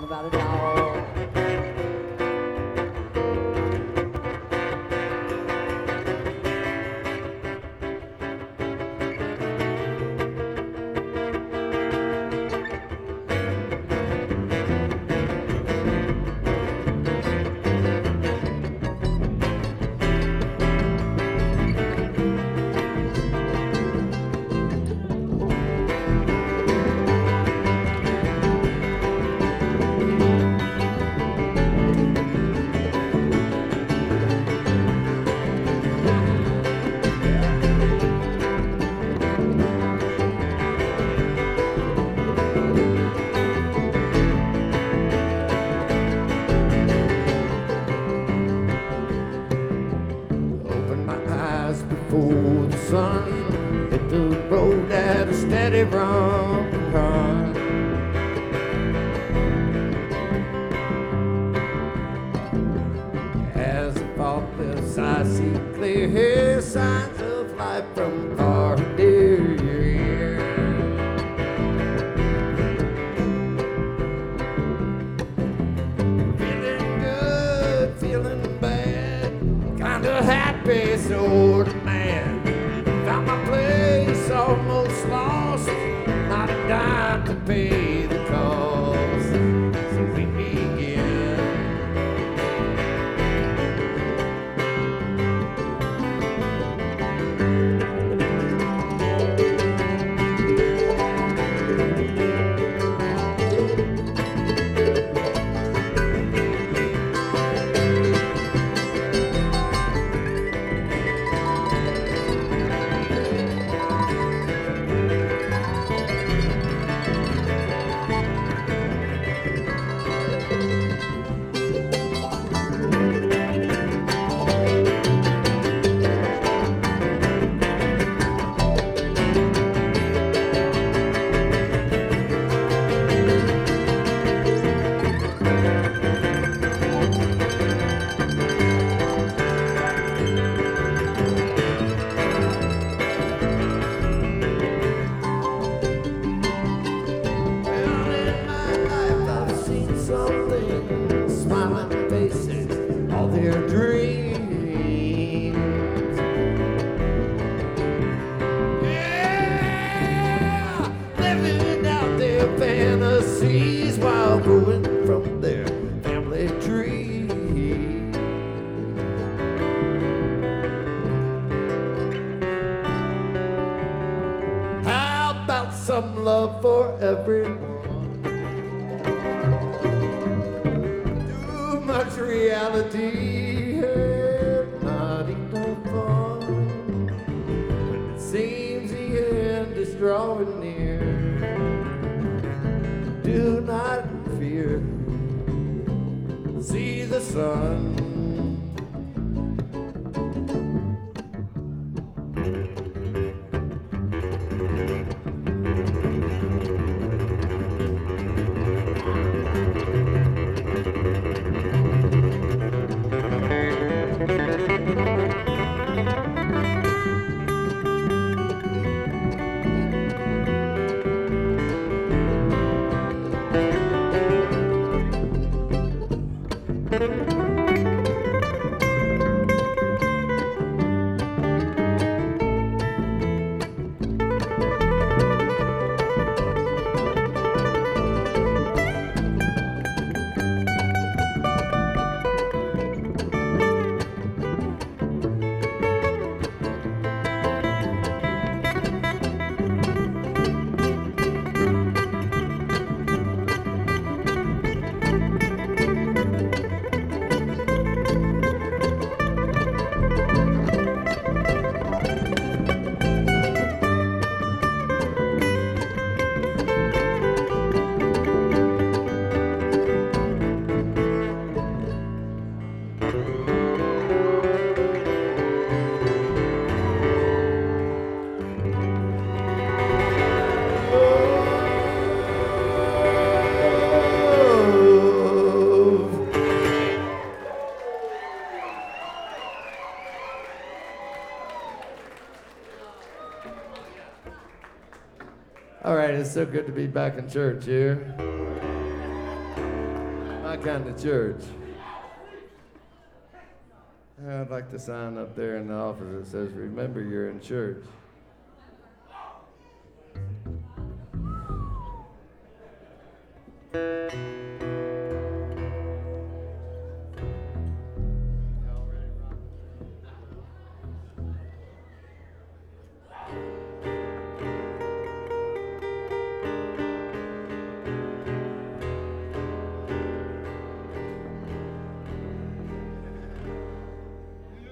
about it all. Open my eyes before the sun hit the road at a steady run. As I fall this, I see clear signs of life from far and near. Feeling good, feeling bad, kinda happy, sort of mad. Found my place, almost lost, not a dime to pay the cost. So we begin. Well, in my life I've seen some things, smiling faces, all their dreams. Yeah, living out their fantasies while growing from their family tree. How about some love for everyone? Too much reality and not enough fun. When it seems the end is drawing near, do not fear. See the sun. All right, it's so good to be back in church here. my kind of church. I'd like to sign up there in the office that says, remember you're in church.